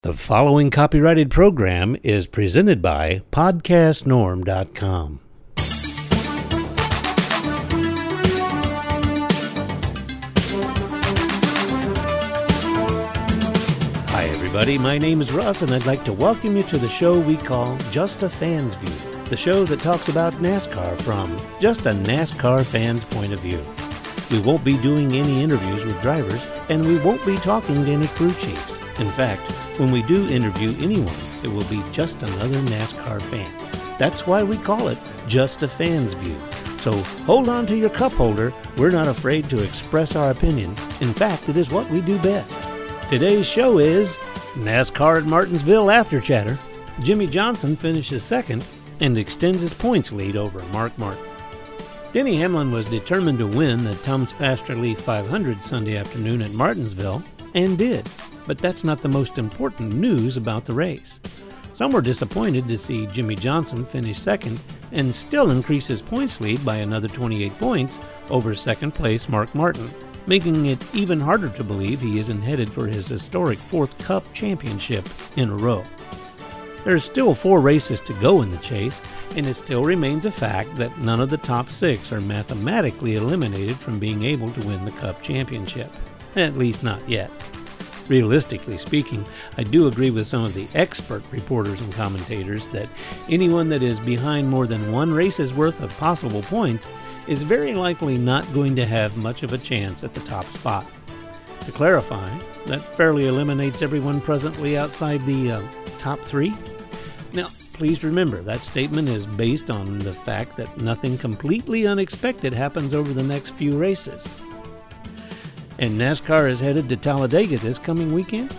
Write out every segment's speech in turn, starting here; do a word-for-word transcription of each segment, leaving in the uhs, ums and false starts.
The following copyrighted program is presented by podcast norm dot com. Hi everybody, my name is Russ and I'd like to welcome you to the show we call Just a Fan's View, the show that talks about NASCAR from just a NASCAR fan's point of view. We won't be doing any interviews with drivers and we won't be talking to any crew chiefs. In fact, when we do interview anyone, it will be just another NASCAR fan. That's why we call it Just a Fan's View. So hold on to your cup holder. We're not afraid to express our opinion. In fact, it is what we do best. Today's show is NASCAR at Martinsville After Chatter. Jimmie Johnson finishes second and extends his points lead over Mark Martin. Denny Hamlin was determined to win the Tums Fast Relief five hundred Sunday afternoon at Martinsville, and did. But that's not the most important news about the race. Some were disappointed to see Jimmie Johnson finish second and still increase his points lead by another twenty-eight points over second place Mark Martin, making it even harder to believe he isn't headed for his historic fourth Cup championship in a row. There are still four races to go in the chase, and it still remains a fact that none of the top six are mathematically eliminated from being able to win the Cup championship. At least not yet. Realistically speaking, I do agree with some of the expert reporters and commentators that anyone that is behind more than one race's worth of possible points is very likely not going to have much of a chance at the top spot. To clarify, that fairly eliminates everyone presently outside the uh, top three. Now, please remember that statement is based on the fact that nothing completely unexpected happens over the next few races. And NASCAR is headed to Talladega this coming weekend?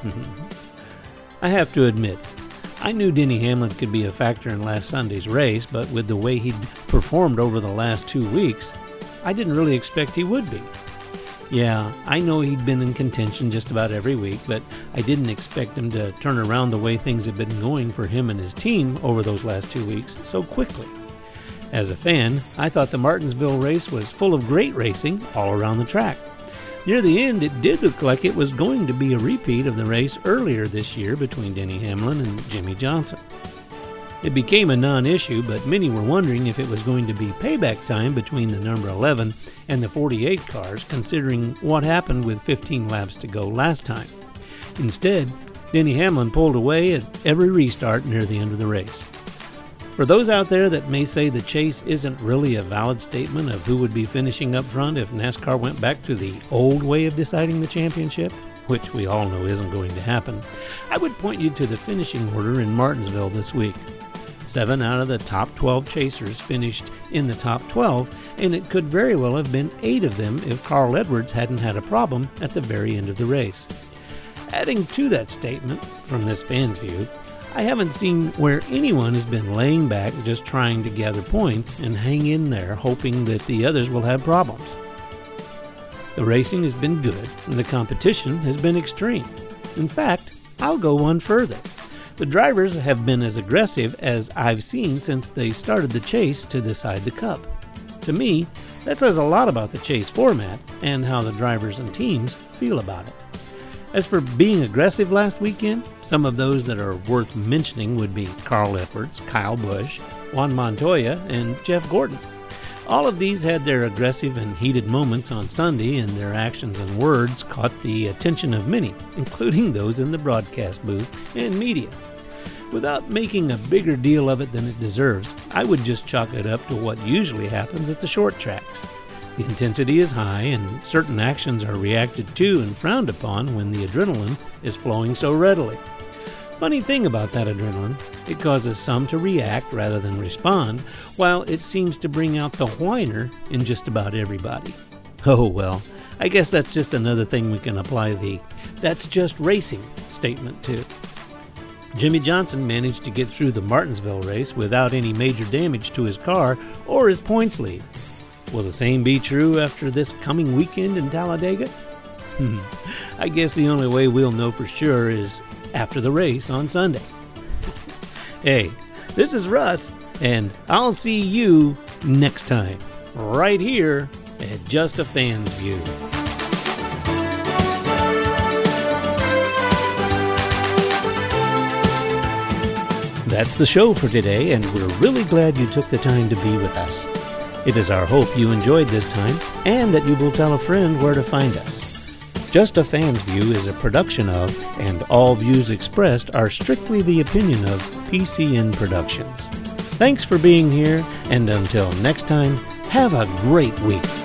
I have to admit, I knew Denny Hamlin could be a factor in last Sunday's race, but with the way he'd performed over the last two weeks, I didn't really expect he would be. Yeah, I know he'd been in contention just about every week, but I didn't expect him to turn around the way things have been going for him and his team over those last two weeks so quickly. As a fan, I thought the Martinsville race was full of great racing all around the track. Near the end, it did look like it was going to be a repeat of the race earlier this year between Denny Hamlin and Jimmie Johnson. It became a non-issue, but many were wondering if it was going to be payback time between the number eleven and the forty-eight cars, considering what happened with fifteen laps to go last time. Instead, Denny Hamlin pulled away at every restart near the end of the race. For those out there that may say the chase isn't really a valid statement of who would be finishing up front if NASCAR went back to the old way of deciding the championship, which we all know isn't going to happen, I would point you to the finishing order in Martinsville this week. Seven out of the top twelve chasers finished in the top twelve, and it could very well have been eight of them if Carl Edwards hadn't had a problem at the very end of the race. Adding to that statement, from this fan's view, I haven't seen where anyone has been laying back just trying to gather points and hang in there hoping that the others will have problems. The racing has been good and the competition has been extreme. In fact, I'll go one further. The drivers have been as aggressive as I've seen since they started the chase to decide the Cup. To me, that says a lot about the chase format and how the drivers and teams feel about it. As for being aggressive last weekend, some of those that are worth mentioning would be Carl Edwards, Kyle Busch, Juan Montoya, and Jeff Gordon. All of these had their aggressive and heated moments on Sunday, and their actions and words caught the attention of many, including those in the broadcast booth and media. Without making a bigger deal of it than it deserves, I would just chalk it up to what usually happens at the short tracks. The intensity is high, and certain actions are reacted to and frowned upon when the adrenaline is flowing so readily. Funny thing about that adrenaline, it causes some to react rather than respond, while it seems to bring out the whiner in just about everybody. Oh well, I guess that's just another thing we can apply the "that's just racing" statement to. Jimmie Johnson managed to get through the Martinsville race without any major damage to his car or his points lead. Will the same be true after this coming weekend in Talladega? Hmm. I guess the only way we'll know for sure is after the race on Sunday. Hey, this is Russ, and I'll see you next time, right here at Just a Fan's View. That's the show for today, and we're really glad you took the time to be with us. It is our hope you enjoyed this time and that you will tell a friend where to find us. Just a Fan's View is a production of, and all views expressed are strictly the opinion of, P C N Productions. Thanks for being here, and until next time, have a great week.